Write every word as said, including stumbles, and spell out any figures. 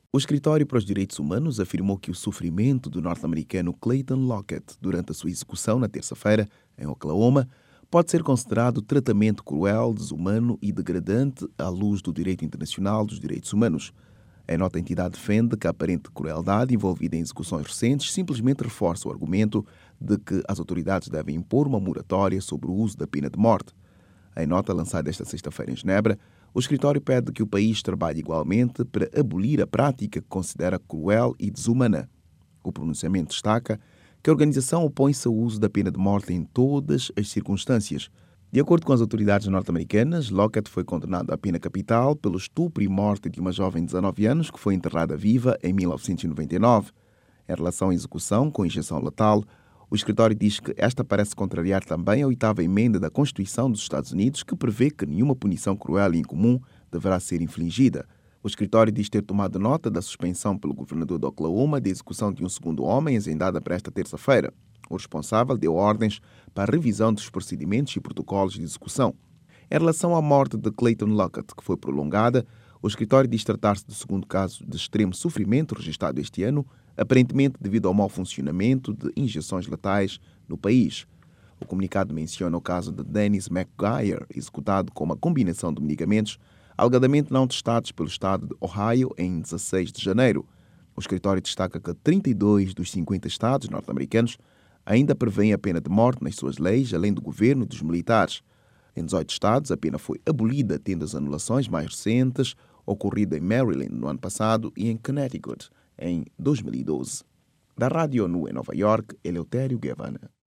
O Escritório para os Direitos Humanos afirmou que o sofrimento do norte-americano Clayton Lockett durante a sua execução na terça-feira, em Oklahoma, pode ser considerado tratamento cruel, desumano e degradante à luz do direito internacional dos direitos humanos. Em nota, a entidade defende que a aparente crueldade envolvida em execuções recentes simplesmente reforça o argumento de que as autoridades devem impor uma moratória sobre o uso da pena de morte. Em nota lançada esta sexta-feira em Genebra, o escritório pede que o país trabalhe igualmente para abolir a prática que considera cruel e desumana. O pronunciamento destaca que a organização opõe-se ao uso da pena de morte em todas as circunstâncias. De acordo com as autoridades norte-americanas, Lockett foi condenado à pena capital pelo estupro e morte de uma jovem de dezanove anos que foi enterrada viva em mil novecentos e noventa e nove. Em relação à execução com injeção letal, o escritório diz que esta parece contrariar também a oitava emenda da Constituição dos Estados Unidos, que prevê que nenhuma punição cruel e incomum deverá ser infligida. O escritório diz ter tomado nota da suspensão pelo governador de Oklahoma da execução de um segundo homem agendada para esta terça-feira. O responsável deu ordens para a revisão dos procedimentos e protocolos de execução. Em relação à morte de Clayton Lockett, que foi prolongada, o escritório diz tratar-se do segundo caso de extremo sofrimento registrado este ano, aparentemente devido ao mau funcionamento de injeções letais no país. O comunicado menciona o caso de Dennis McGuire, executado com uma combinação de medicamentos alegadamente não testados pelo estado de Ohio em dezasseis de janeiro. O escritório destaca que trinta e dois dos cinquenta estados norte-americanos ainda prevêem a pena de morte nas suas leis, além do governo e dos militares. Em dezoito estados, a pena foi abolida, tendo as anulações mais recentes ocorrido em Maryland no ano passado e em Connecticut em dois mil e doze. Da Rádio ONU em Nova York, Eleutério Guevara.